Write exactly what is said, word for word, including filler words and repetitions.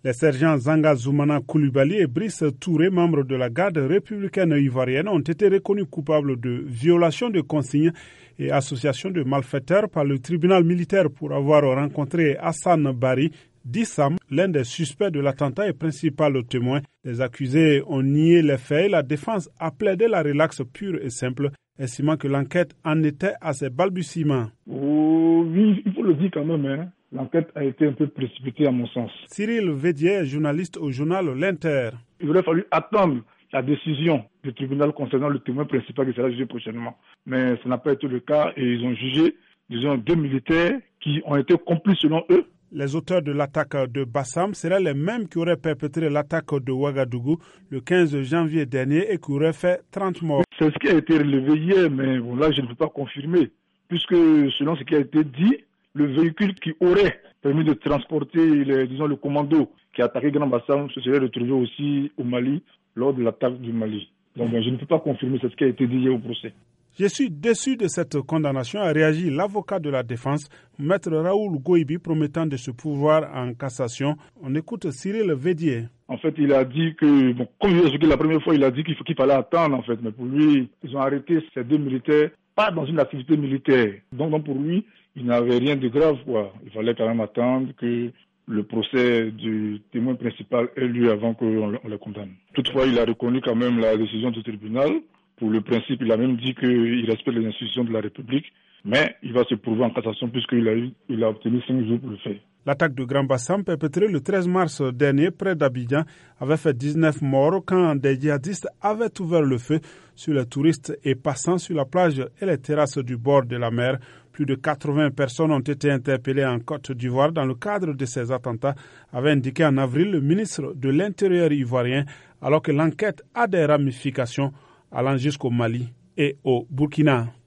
Les sergents Zanga Zoumana Koulibaly et Brice Touré, membres de la garde républicaine ivoirienne, ont été reconnus coupables de violation de consignes et association de malfaiteurs par le tribunal militaire pour avoir rencontré Hassan Bari, dit Sam, l'un des suspects de l'attentat et principal témoin. Les accusés ont nié les faits et la défense a plaidé la relaxe pure et simple, estimant que l'enquête en était à ses balbutiements. Oh, oui, il faut le dire quand même, hein. L'enquête a été un peu précipitée à mon sens. Cyril Védier, journaliste au journal L'Inter. Il aurait fallu attendre la décision du tribunal concernant le témoin principal qui sera jugé prochainement. Mais ça n'a pas été le cas et ils ont jugé, disons, deux militaires qui ont été complices selon eux. Les auteurs de l'attaque de Bassam seraient les mêmes qui auraient perpétré l'attaque de Ouagadougou le quinze janvier dernier et qui auraient fait trente morts. C'est ce qui a été relevé hier, mais bon, là je ne peux pas confirmer, puisque selon ce qui a été dit, le véhicule qui aurait permis de transporter les, disons, le commando qui a attaqué Grand Bassam se serait retrouvé aussi au Mali lors de l'attaque du Mali. Donc ben, je ne peux pas confirmer ce qui a été dit hier au procès. Je suis déçu de cette condamnation, a réagi l'avocat de la défense, maître Raoul Goibi, promettant de se pourvoir en cassation. On écoute Cyril Védier. En fait, il a dit que, bon, comme je l'ai expliqué la première fois, il a dit qu'il, faut, qu'il fallait attendre, en fait. Mais pour lui, ils ont arrêté ces deux militaires, pas dans une activité militaire. Donc, donc pour lui, il n'avait rien de grave, quoi. Il fallait quand même attendre que le procès du témoin principal ait lieu avant qu'on on le condamne. Toutefois, il a reconnu quand même la décision du tribunal. Pour le principe, il a même dit qu'il respecte les institutions de la République, mais il va se prouver en cassation puisqu'il a, eu, il a obtenu cinq jours pour le faire. L'attaque de Grand Bassam, perpétrée le treize mars dernier près d'Abidjan, avait fait dix-neuf morts quand des djihadistes avaient ouvert le feu sur les touristes et passant sur la plage et les terrasses du bord de la mer. Plus de quatre-vingts personnes ont été interpellées en Côte d'Ivoire dans le cadre de ces attentats, avait indiqué en avril le ministre de l'Intérieur ivoirien, alors que l'enquête a des ramifications allant jusqu'au Mali et au Burkina.